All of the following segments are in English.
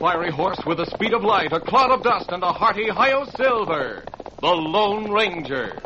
fiery horse with the speed of light, a cloud of dust, and a hearty Hi-Yo Silver, the Lone Ranger.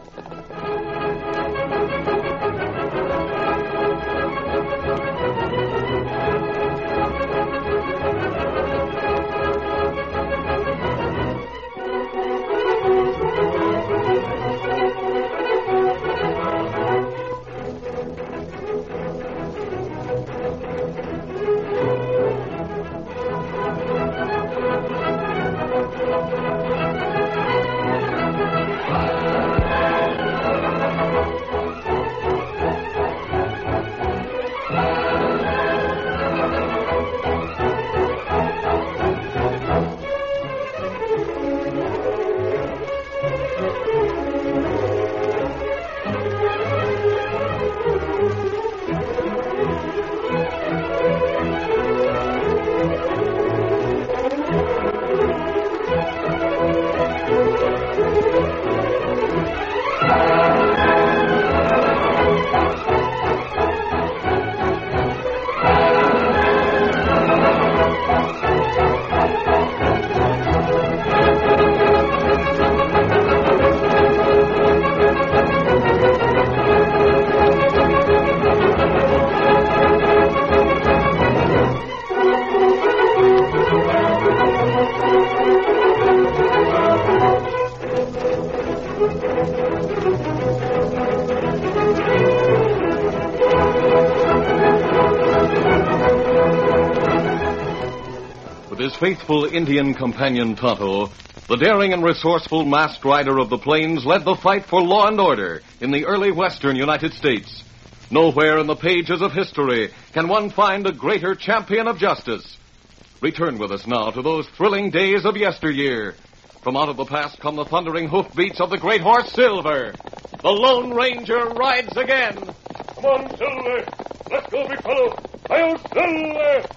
With his faithful Indian companion Tonto, the daring and resourceful masked rider of the plains led the fight for law and order in the early western United States. Nowhere in the pages of history can one find a greater champion of justice. Return with us now to those thrilling days of yesteryear. From out of the past come the thundering hoofbeats of the great horse Silver. The Lone Ranger rides again. Come on, Silver. Let's go, big fellow. Hi-Yo, Silver!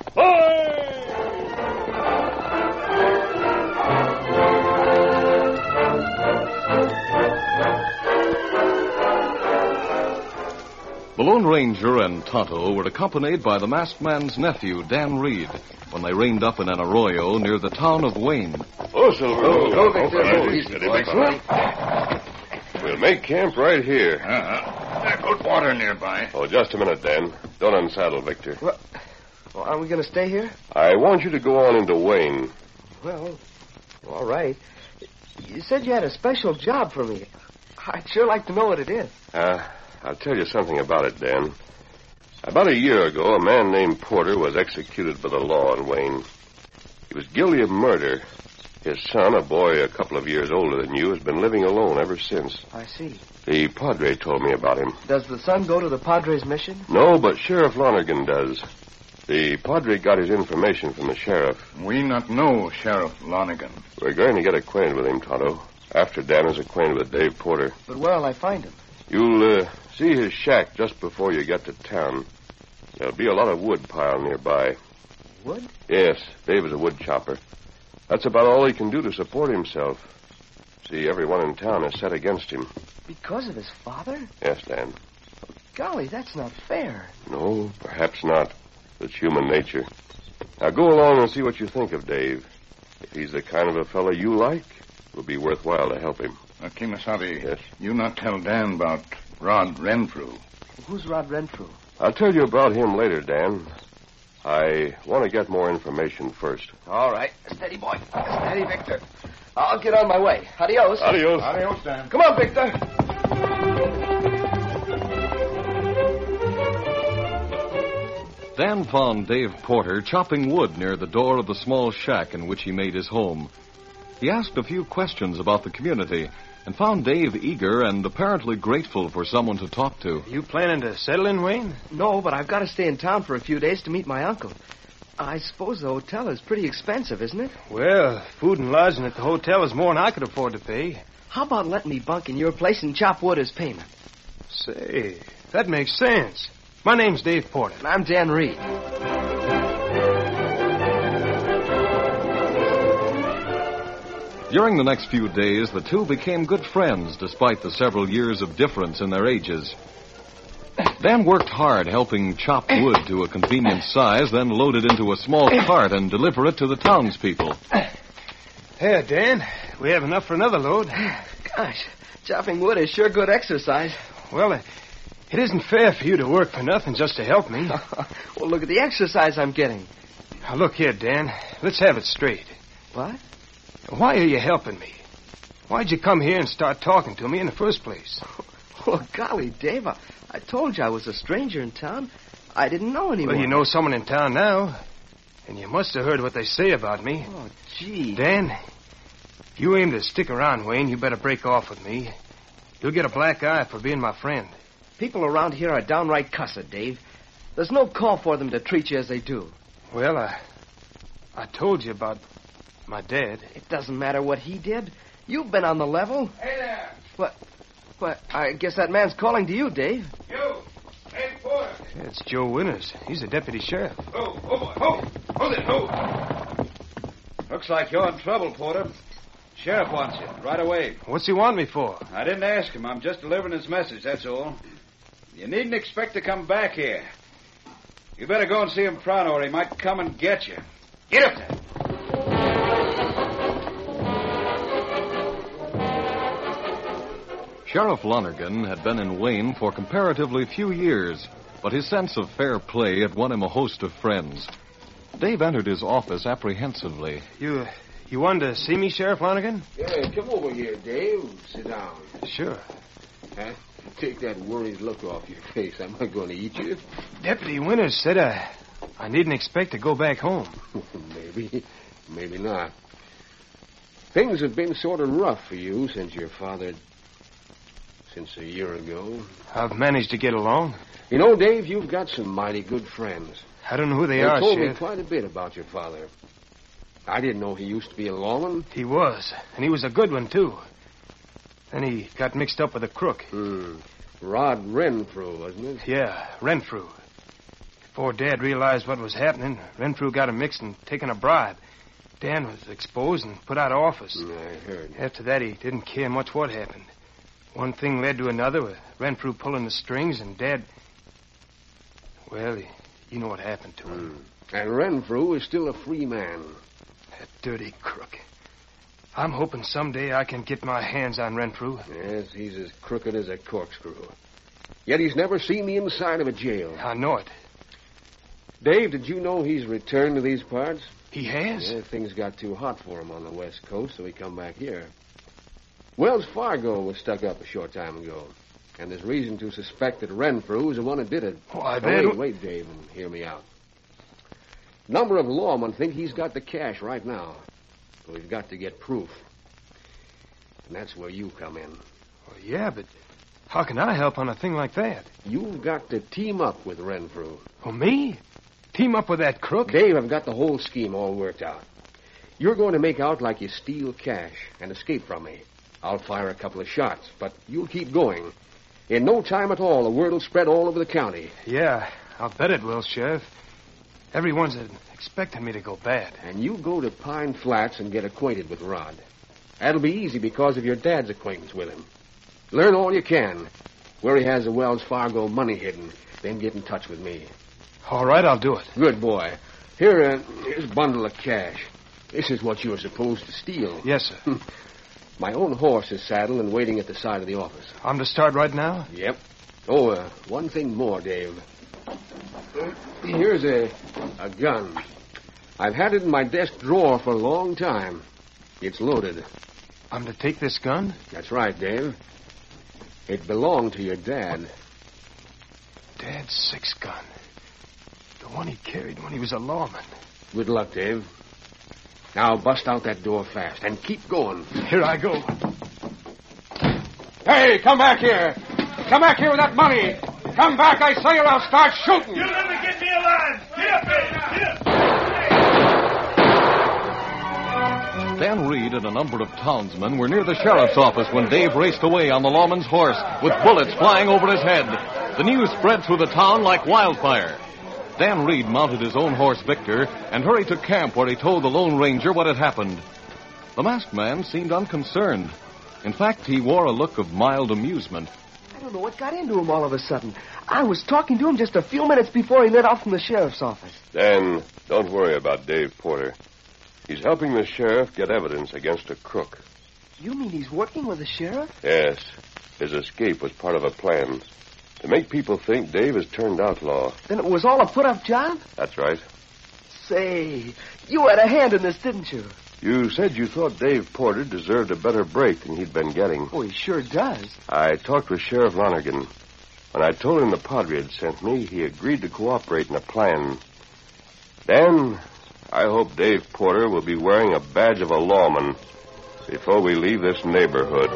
Hi! The Lone Ranger and Tonto were accompanied by the masked man's nephew, Dan Reed, when they reined up in an arroyo near the town of Wayne. Oh, Silver. Go, Victor. We'll make camp right here. Good water nearby. Oh, just a minute, Dan. Don't unsaddle, Victor. Well, are we going to stay here? I want you to go on into Wayne. Well, all right. You said you had a special job for me. I'd sure like to know what it is. I'll tell you something about it, Dan. About a year ago, a man named Porter was executed by the law in Wayne. He was guilty of murder. His son, a boy a couple of years older than you, has been living alone ever since. I see. The Padre told me about him. Does the son go to the Padre's mission? No, but Sheriff Lonergan does. The Padre got his information from the sheriff. We not know Sheriff Lonergan. We're going to get acquainted with him, Tonto, after Dan is acquainted with Dave Porter. But where'll I find him? You'll see his shack just before you get to town. There'll be a lot of wood piled nearby. Wood? Yes, Dave is a wood chopper. That's about all he can do to support himself. See, everyone in town is set against him. Because of his father? Yes, Dan. Golly, that's not fair. No, perhaps not. It's human nature. Now go along and see what you think of Dave. If he's the kind of a fellow you like, it'll be worthwhile to help him. Kimasabi, Yes? you not tell Dan about Rod Renfrew. Who's Rod Renfrew? I'll tell you about him later, Dan. I want to get more information first. All right. Steady, boy. Steady, Victor. I'll get on my way. Adios. Adios. Adios, Dan. Come on, Victor. Dan found Dave Porter chopping wood near the door of the small shack in which he made his home. He asked a few questions about the community and found Dave eager and apparently grateful for someone to talk to. You planning to settle in, Wayne? No, but I've got to stay in town for a few days to meet my uncle. I suppose the hotel is pretty expensive, isn't it? Well, food and lodging at the hotel is more than I could afford to pay. How about letting me bunk in your place and chop wood as payment? Say, that makes sense. My name's Dave Porter. And I'm Dan Reed. During the next few days, the two became good friends despite the several years of difference in their ages. Dan worked hard helping chop wood to a convenient size, then load it into a small cart and deliver it to the townspeople. Here, Dan. We have enough for another load. Gosh, chopping wood is sure good exercise. Well, it isn't fair for you to work for nothing just to help me. Well, look at the exercise I'm getting. Now, look here, Dan. Let's have it straight. What? Why are you helping me? Why'd you come here and start talking to me in the first place? Well, golly, Dave, I told you I was a stranger in town. I didn't know anyone. Well, you know someone in town now. And you must have heard what they say about me. Oh, gee. Dan, if you aim to stick around, Wayne, you better break off with me. You'll get a black eye for being my friend. People around here are downright cussed, Dave. There's no call for them to treat you as they do. Well, I told you about my dad. It doesn't matter what he did. You've been on the level. Hey there. What? I guess that man's calling to you, Dave. You. Hey, Porter. It's Joe Winters. He's a deputy sheriff. Hold it. Looks like you're in trouble, Porter. Sheriff wants you right away. What's he want me for? I didn't ask him. I'm just delivering his message, that's all. You needn't expect to come back here. You better go and see him pronto, or he might come and get you. Get up there. Sheriff Lonergan had been in Wayne for comparatively few years, but his sense of fair play had won him a host of friends. Dave entered his office apprehensively. You wanted to see me, Sheriff Lonergan? Yeah, come over here, Dave. Sit down. Sure. Huh? Take that worried look off your face. I'm not going to eat you. Deputy Winters said I needn't expect to go back home. Maybe not. Things have been sort of rough for you since a year ago. I've managed to get along. You know, Dave, you've got some mighty good friends. I don't know who they They are, told me Sheriff. quite a bit about your father. I didn't know he used to be a lawman. He was, and he was a good one, too. Then he got mixed up with a crook. Rod Renfrew, wasn't it? Yeah, Renfrew. Before Dad realized what was happening, Renfrew got him mixed and taken a bribe. Dan was exposed and put out of office. I heard. After that, he didn't care much what happened. One thing led to another, with Renfrew pulling the strings, and Dad... Well, you know what happened to him. And Renfrew is still a free man. That dirty crook. I'm hoping someday I can get my hands on Renfrew. Yes, he's as crooked as a corkscrew. Yet he's never seen the inside of a jail. I know it. Dave, did you know he's returned to these parts? He has? Yeah, things got too hot for him on the West Coast, so he come back here. Wells Fargo was stuck up a short time ago, and there's reason to suspect that Renfrew was the one that did it. Why, Wait, Dave, and hear me out. Number of lawmen think he's got the cash right now, so we've got to get proof. And that's where you come in. Well, yeah, but how can I help on a thing like that? You've got to team up with Renfrew. Oh, me? Team up with that crook? Dave, I've got the whole scheme all worked out. You're going to make out like you steal cash and escape from me. I'll fire a couple of shots, but you'll keep going. In no time at all, the word will spread all over the county. Yeah, I'll bet it will, Sheriff. Everyone's expecting me to go bad. And you go to Pine Flats and get acquainted with Rod. That'll be easy because of your dad's acquaintance with him. Learn all you can. Where he has the Wells Fargo money hidden, then get in touch with me. All right, I'll do it. Good boy. Here's a bundle of cash. This is what you're supposed to steal. Yes, sir. My own horse is saddled and waiting at the side of the office. I'm to start right now? Yep. Oh, one thing more, Dave. Here's a gun. I've had it in my desk drawer for a long time. It's loaded. I'm to take this gun? That's right, Dave. It belonged to your dad. Dad's six gun. The one he carried when he was a lawman. Good luck, Dave. Now bust out that door fast and keep going. Here I go. Hey, come back here. Come back here with that money. Come back, I say, or I'll start shooting. You'll never get me alive. Get up there. Get up. Dan Reed and a number of townsmen were near the sheriff's office when Dave raced away on the lawman's horse with bullets flying over his head. The news spread through the town like wildfire. Dan Reed mounted his own horse, Victor, and hurried to camp where he told the Lone Ranger what had happened. The masked man seemed unconcerned. In fact, he wore a look of mild amusement. don't know what got into him all of a sudden. I was talking to him just a few minutes before he lit off from the sheriff's office. Dan, don't worry about Dave Porter. He's helping the sheriff get evidence against a crook. You mean he's working with the sheriff? Yes. His escape was part of a plan to make people think Dave has turned outlaw. Then it was all a put-up job? That's right. Say, you had a hand in this, didn't you? You said you thought Dave Porter deserved a better break than he'd been getting. Oh, he sure does. I talked with Sheriff Lonergan. When I told him the Padre had sent me, he agreed to cooperate in a plan. Dan, I hope Dave Porter will be wearing a badge of a lawman before we leave this neighborhood.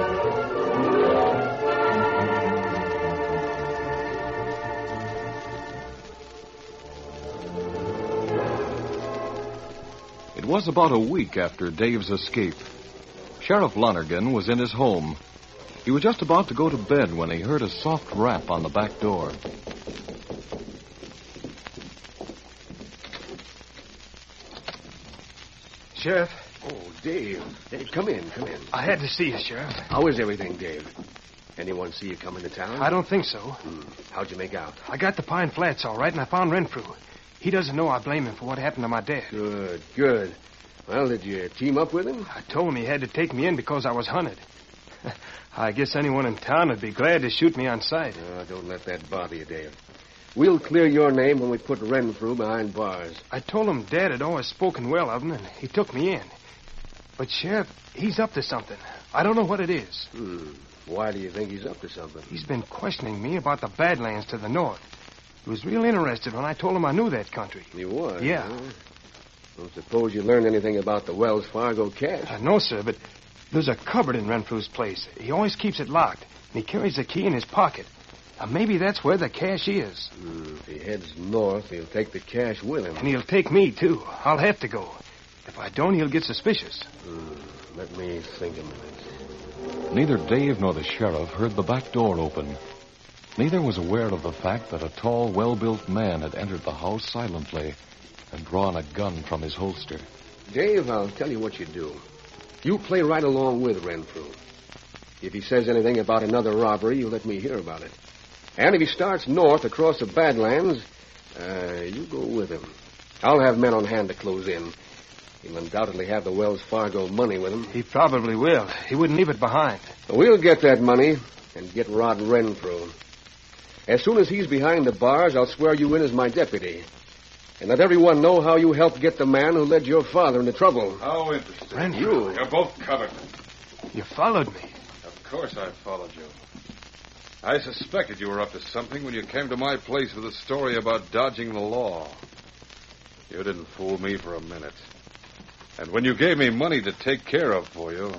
It was about a week after Dave's escape. Sheriff Lonergan was in his home. He was just about to go to bed when he heard a soft rap on the back door. Sheriff, Oh, Dave. Dave, come in. I had to see you, Sheriff. How is everything, Dave? Anyone see you come into town? I don't think so. How'd you make out? I got the Pine Flats all right, and I found Renfrew. He doesn't know I blame him for what happened to my dad. Good. Well, did you team up with him? I told him he had to take me in because I was hunted. I guess anyone in town would be glad to shoot me on sight. Oh, don't let that bother you, Dave. We'll clear your name when we put Renfrew behind bars. I told him Dad had always spoken well of him, and he took me in. But, Sheriff, he's up to something. I don't know what it is. Why do you think he's up to something? He's been questioning me about the Badlands to the north. He was real interested when I told him I knew that country. He was? Yeah. Huh? Don't suppose you learned anything about the Wells Fargo cash? No, sir, but there's a cupboard in Renfrew's place. He always keeps it locked, and he carries the key in his pocket. Now, maybe that's where the cash is. If he heads north, he'll take the cash with him. And he'll take me, too. I'll have to go. If I don't, he'll get suspicious. Let me think a minute. Neither Dave nor the sheriff heard the back door open. Neither was aware of the fact that a tall, well-built man had entered the house silently and drawn a gun from his holster. Dave, I'll tell you what you do. You play right along with Renfrew. If he says anything about another robbery, you let me hear about it. And if he starts north across the Badlands, you go with him. I'll have men on hand to close in. He'll undoubtedly have the Wells Fargo money with him. He probably will. He wouldn't leave it behind. We'll get that money and get Rod Renfrew. As soon as he's behind the bars, I'll swear you in as my deputy. And let everyone know how you helped get the man who led your father into trouble. How interesting. Renfrew. You're both covered. You followed me. Of course I followed you. I suspected you were up to something when you came to my place with a story about dodging the law. You didn't fool me for a minute. And when you gave me money to take care of for you...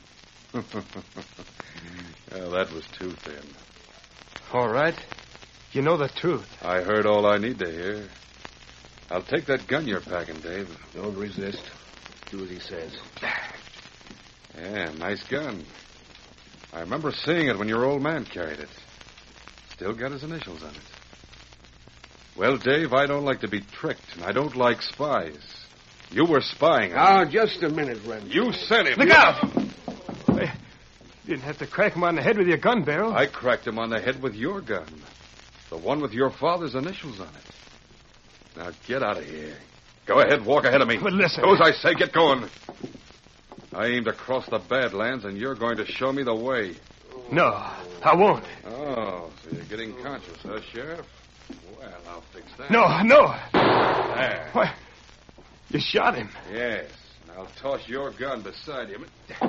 well, that was too thin. All right. You know the truth. I heard all I need to hear. I'll take that gun you're packing, Dave. Don't resist. Do as he says. Yeah, nice gun. I remember seeing it when your old man carried it. Still got his initials on it. Well, Dave, I don't like to be tricked, and I don't like spies. You were spying on Now, me. just a minute, Renfrew. You sent him. Look out! You didn't have to crack him on the head with your gun barrel. I cracked him on the head with your gun. The one with your father's initials on it. Now, get out of here. Go ahead, walk ahead of me. But listen. Go as I say, get going. I aimed across the Badlands, and you're going to show me the way. No, I won't. Oh, so you're getting conscious, huh, Sheriff? Well, I'll fix that. No. There. What? You shot him. Yes, and I'll toss your gun beside him.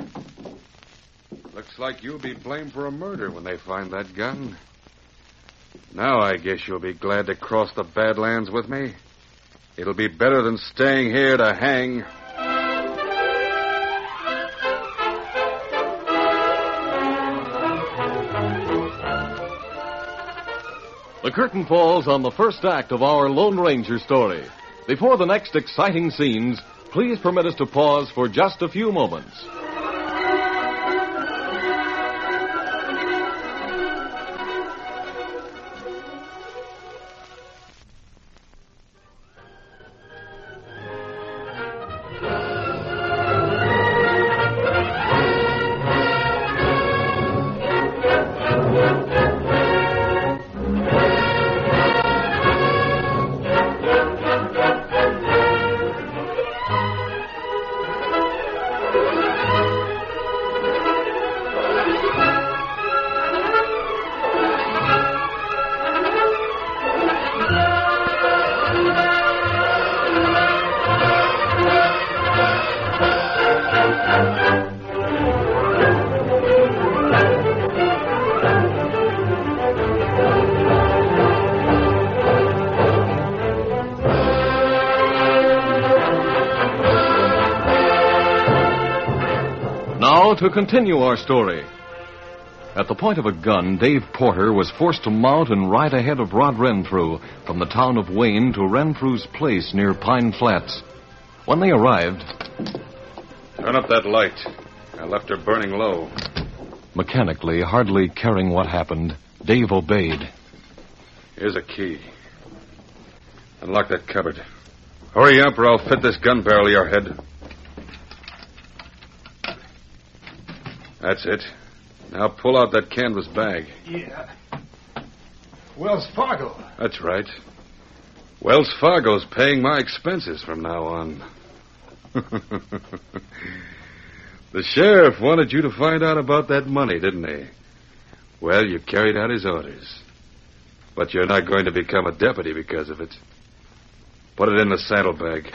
Looks like you'll be blamed for a murder when they find that gun. Now I guess you'll be glad to cross the Badlands with me. It'll be better than staying here to hang. The curtain falls on the first act of our Lone Ranger story. Before the next exciting scenes, please permit us to pause for just a few moments. Now to continue our story. At the point of a gun, Dave Porter was forced to mount and ride ahead of Rod Renfrew from the town of Wayne to Renfrew's place near Pine Flats. When they arrived... Turn up that light. I left her burning low. Mechanically, hardly caring what happened, Dave obeyed. Here's a key. Unlock that cupboard. Hurry up or I'll fit this gun barrel to your head. That's it. Now pull out that canvas bag. Yeah. Wells Fargo. That's right. Wells Fargo's paying my expenses from now on. The sheriff wanted you to find out about that money, didn't he? Well, you carried out his orders. But you're not going to become a deputy because of it. Put it in the saddlebag.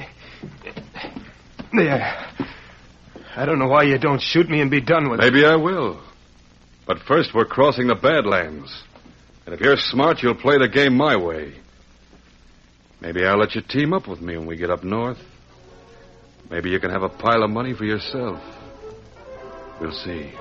There. I don't know why you don't shoot me and be done with it. Maybe I will. But first, we're crossing the Badlands. And if you're smart, you'll play the game my way. Maybe I'll let you team up with me when we get up north. Maybe you can have a pile of money for yourself. We'll see.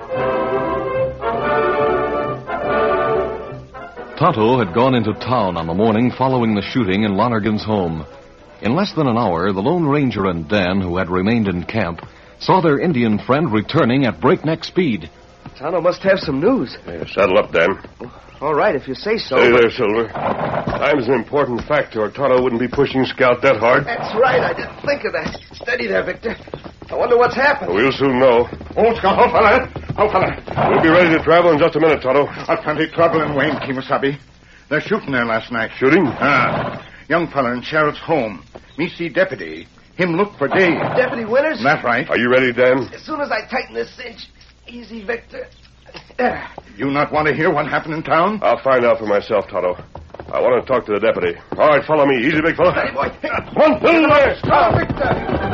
Tonto had gone into town on the morning following the shooting in Lonergan's home. In less than an hour, the Lone Ranger and Dan, who had remained in camp, saw their Indian friend returning at breakneck speed. Tonto must have some news. Yeah, saddle up, Dan. All right, if you say so. Stay there, Silver. Time's an important factor, or Tonto wouldn't be pushing Scout that hard. That's right. I didn't think of that. Steady there, Victor. I wonder what's happened. We'll soon know. Old Scout, old fella. Old fella. We'll be ready to travel in just a minute, Tonto. Plenty trouble in Wayne, Kimasabi. They're shooting there last night. Shooting? Young fella in Sheriff's home. Me see deputy. Him look for Dave. Deputy Winters? That's right. Are you ready, Dan? As soon as I tighten this cinch. Easy, Victor. There. You not want to hear what happened in town? I'll find out for myself, Tonto. I want to talk to the deputy. All right, follow me. Easy, big fella. Hey, boy. Come on, little there. Come, Victor.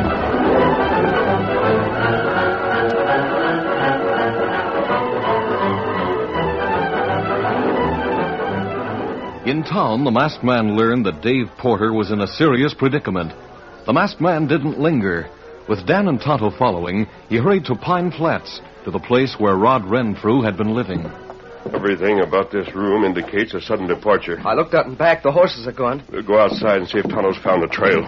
In town, the masked man learned that Dave Porter was in a serious predicament. The masked man didn't linger. With Dan and Tonto following, he hurried to Pine Flats, to the place where Rod Renfrew had been living. Everything about this room indicates a sudden departure. I looked out and back. The horses are gone. We'll go outside and see if Tonto's found the trail.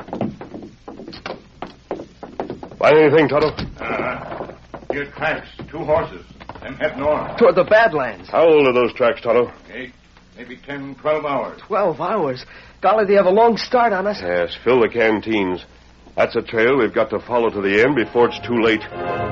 Find anything, Tonto? Here's tracks. 2 horses. Then head north. Toward the Badlands. How old are those tracks, Tonto? Maybe 10, 12 hours. 12 hours. Golly, they have a long start on us. Yes, fill the canteens. That's a trail we've got to follow to the end before it's too late.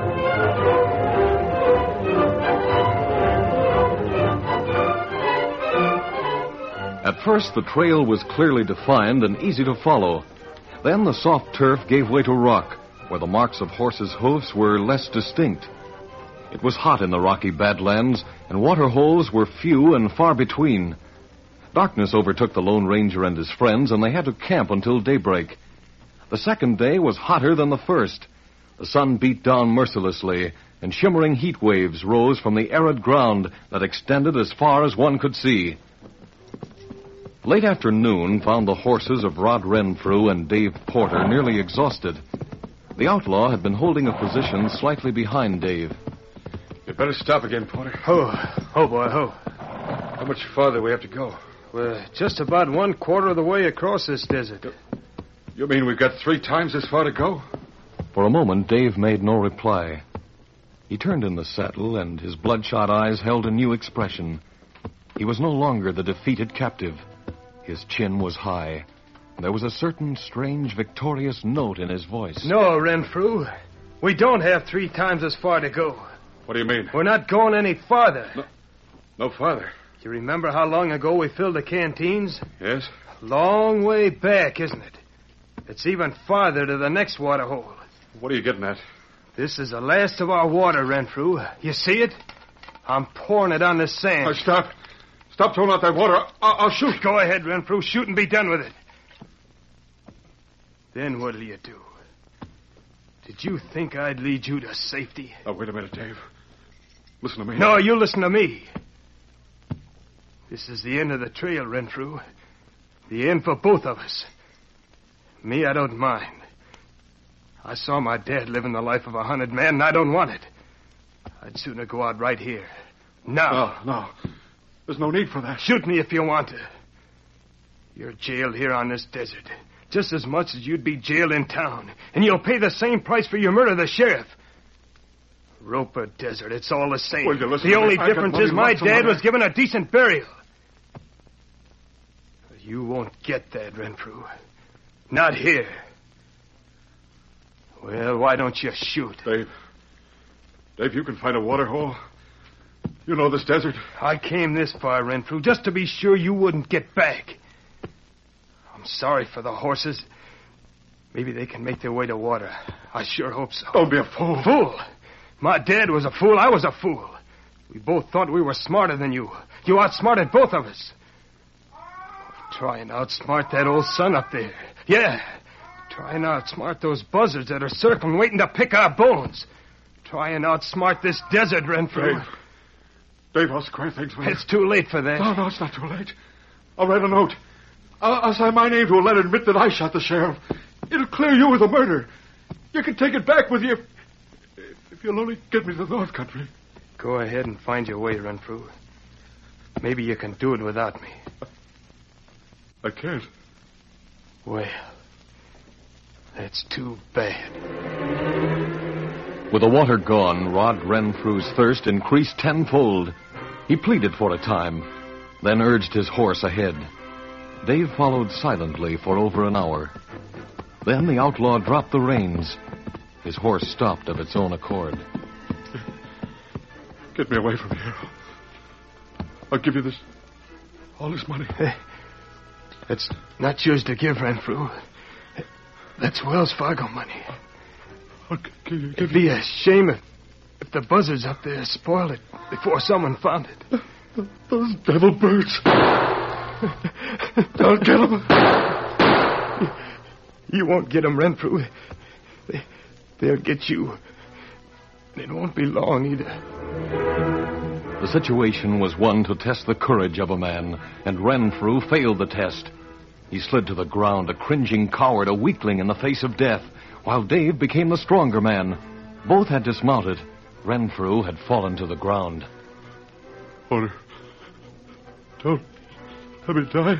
At first, the trail was clearly defined and easy to follow. Then the soft turf gave way to rock, where the marks of horses' hoofs were less distinct. It was hot in the rocky Badlands, and water holes were few and far between. Darkness overtook the Lone Ranger and his friends, and they had to camp until daybreak. The second day was hotter than the first. The sun beat down mercilessly, and shimmering heat waves rose from the arid ground that extended as far as one could see. Late afternoon found the horses of Rod Renfrew and Dave Porter nearly exhausted. The outlaw had been holding a position slightly behind Dave. You better stop again, Porter. Oh, boy, oh. How much farther do we have to go? We're just about 1/4 of the way across this desert. You mean we've got 3 times as far to go? For a moment, Dave made no reply. He turned in the saddle, and his bloodshot eyes held a new expression. He was no longer the defeated captive. His chin was high, and there was a certain strange, victorious note in his voice. No, Renfrew. We don't have 3 times as far to go. What do you mean? We're not going any farther. No farther. You remember how long ago we filled the canteens? Yes? Long way back, isn't it? It's even farther to the next water hole. What are you getting at? This is the last of our water, Renfrew. You see it? I'm pouring it on the sand. Oh, stop. Stop throwing out that water. I'll shoot. Go ahead, Renfrew. Shoot and be done with it. Then what'll you do? Did you think I'd lead you to safety? Oh, wait a minute, Dave. Listen to me. No, you listen to me. This is the end of the trail, Renfrew. The end for both of us. Me, I don't mind. I saw my dad living the life of a hunted man, and I don't want it. I'd sooner go out right here. Now. No. There's no need for that. Shoot me if you want to. You're jailed here on this desert, just as much as you'd be jailed in town. And you'll pay the same price for your murder, the sheriff. Roper Desert, it's all the same. Will you listen the to me? only I difference got is my money dad lots was given a decent burial. You won't get that, Renfrew. Not here. Well, why don't you shoot? Dave, you can find a water hole. You know this desert. I came this far, Renfrew, just to be sure you wouldn't get back. I'm sorry for the horses. Maybe they can make their way to water. I sure hope so. Don't be a fool. Fool? My dad was a fool. I was a fool. We both thought we were smarter than you. You outsmarted both of us. Try and outsmart that old son up there. Yeah. Try and outsmart those buzzards that are circling, waiting to pick our bones. Try and outsmart this desert, Renfrew. Dave, I'll square things with you. It's too late for that. No, it's not too late. I'll write a note. I'll sign my name to a letter and admit that I shot the sheriff. It'll clear you of the murder. You can take it back with you if you'll only get me to the North Country. Go ahead and find your way, Renfrew. Maybe you can do it without me. I can't. Well, that's too bad. With the water gone, Rod Renfrew's thirst increased tenfold. He pleaded for a time, then urged his horse ahead. Dave followed silently for over an hour. Then the outlaw dropped the reins. His horse stopped of its own accord. Get me away from here. I'll give you all this money. It's not yours to give, Renfrew. That's Wells Fargo money. I'll give you. It'd be a shame if the buzzards up there spoiled it before someone found it. Those devil birds. I'll get them. You won't get them, Renfrew. They'll get you. And it won't be long either. The situation was one to test the courage of a man, and Renfrew failed the test. He slid to the ground, a cringing coward, a weakling in the face of death, while Dave became the stronger man. Both had dismounted. Renfrew had fallen to the ground. Porter, don't let me die.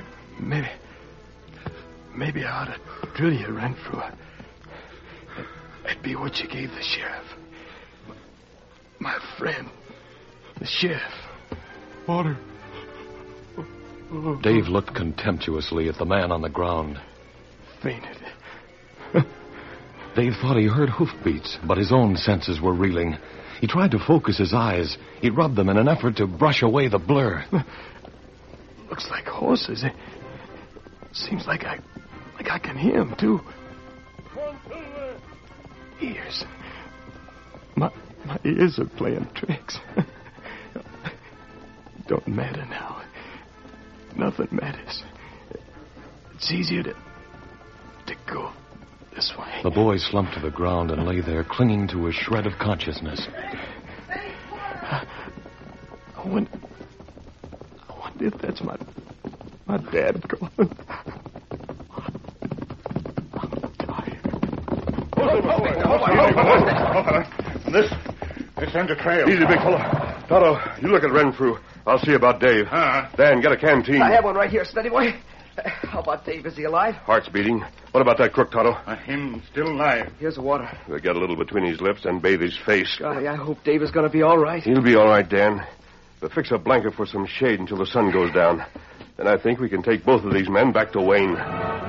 Maybe I ought to drill you, Renfrew. That'd be what you gave the sheriff. My friend, the sheriff. Porter. Dave looked contemptuously at the man on the ground. Fainted. Dave thought he heard hoofbeats, but his own senses were reeling. He tried to focus his eyes. He rubbed them in an effort to brush away the blur. Looks like horses. It seems like I can hear them, too. Ears. My ears are playing tricks. Don't matter now. Nothing matters. It's easier to go this way. The boy slumped to the ground and lay there, clinging to a shred of consciousness. I wonder if that's my dad going. I'm tired. This ends the trail. Easy, big fellow. Tonto, you look at Renfrew. I'll see about Dave. Dan, get a canteen. I have one right here, steady boy. How about Dave? Is he alive? Heart's beating. What about that crook, Tonto? Him still alive. Here's the water. We'll get a little between his lips and bathe his face. Golly, I hope Dave is going to be all right. He'll be all right, Dan. But fix a blanket for some shade until the sun goes down. Then I think we can take both of these men back to Wayne.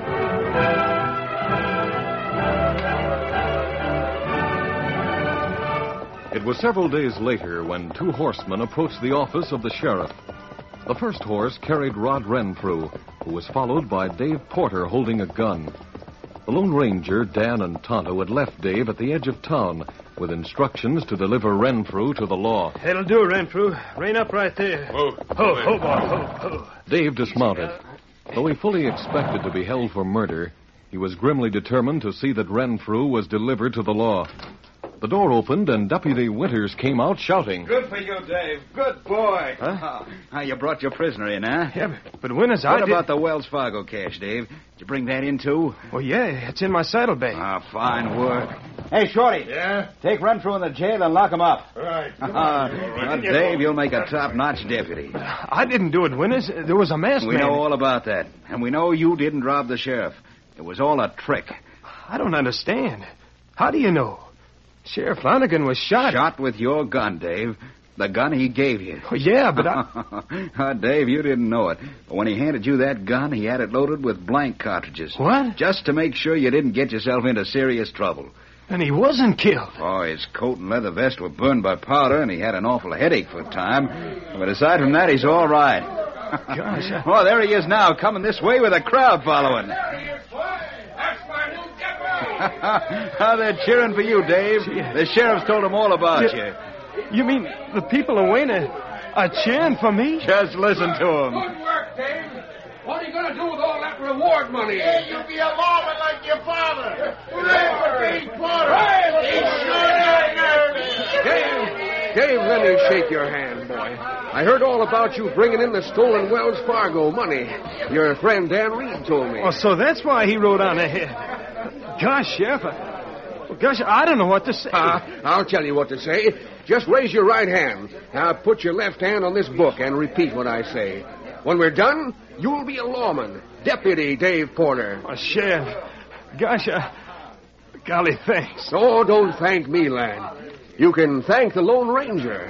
It was several days later when two horsemen approached the office of the sheriff. The first horse carried Rod Renfrew, who was followed by Dave Porter holding a gun. The Lone Ranger, Dan, and Tonto had left Dave at the edge of town with instructions to deliver Renfrew to the law. That'll do, Renfrew. Rein up right there. Ho, boy, ho. Dave dismounted. Though he fully expected to be held for murder, he was grimly determined to see that Renfrew was delivered to the law. The door opened, and Deputy Winters came out shouting. Good for you, Dave. Good boy. Huh? You brought your prisoner in, huh? Yeah, but Winters, What about the Wells Fargo cash, Dave? Did you bring that in, too? Oh, yeah, it's in my saddlebag. Ah, fine work. Hey, Shorty. Yeah? Take Renfrew in the jail and lock him up. Right. Dave, you'll make a top-notch deputy. I didn't do it, Winters. There was a masked We man. know all about that. And we know you didn't rob the sheriff. It was all a trick. I don't understand. How do you know? Sheriff Flanagan was shot. Shot with your gun, Dave. The gun he gave you. Oh, yeah, but I... Dave, you didn't know it. But when he handed you that gun, he had it loaded with blank cartridges. What? Just to make sure you didn't get yourself into serious trouble. And he wasn't killed. Oh, his coat and leather vest were burned by powder, and he had an awful headache for a time. But aside from that, he's all right. Gosh. Oh, there he is now, coming this way with a crowd following. They're cheering for you, Dave. The sheriff's told them all about you. You mean the people of Wayne are cheering for me? Just listen to them. Good work, Dave. What are you going to do with all that reward money? You'll be a lawman like your father. Dave, let me shake your hand, boy. I heard all about you bringing in the stolen Wells Fargo money. Your friend Dan Reed told me. Oh, so that's why he rode on ahead. Gosh, Sheriff, I don't know what to say. I'll tell you what to say. Just raise your right hand. Now put your left hand on this book and repeat what I say. When we're done, you'll be a lawman. Deputy Dave Porter. Oh, Sheriff, gosh, golly, thanks. Oh, don't thank me, lad. You can thank the Lone Ranger.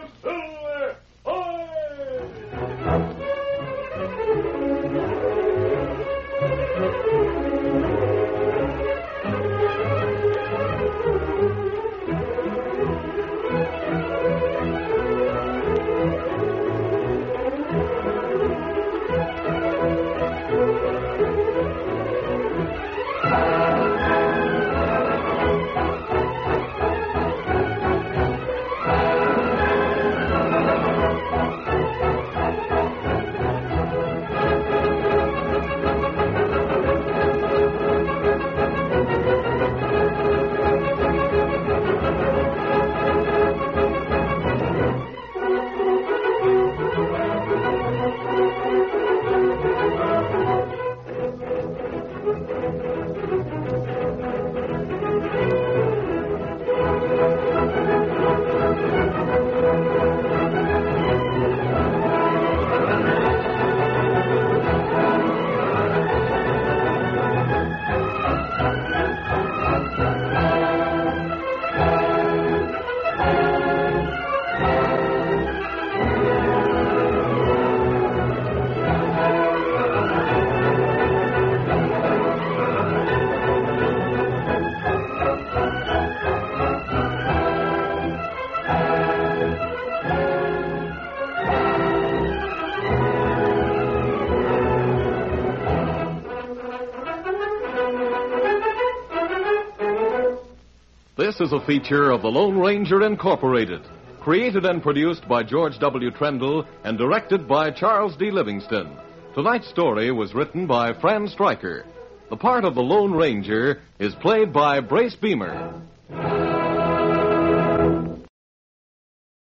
This is a feature of the Lone Ranger Incorporated, created and produced by George W. Trendle and directed by Charles D. Livingston. Tonight's story was written by Fran Stryker. The part of the Lone Ranger is played by Brace Beamer.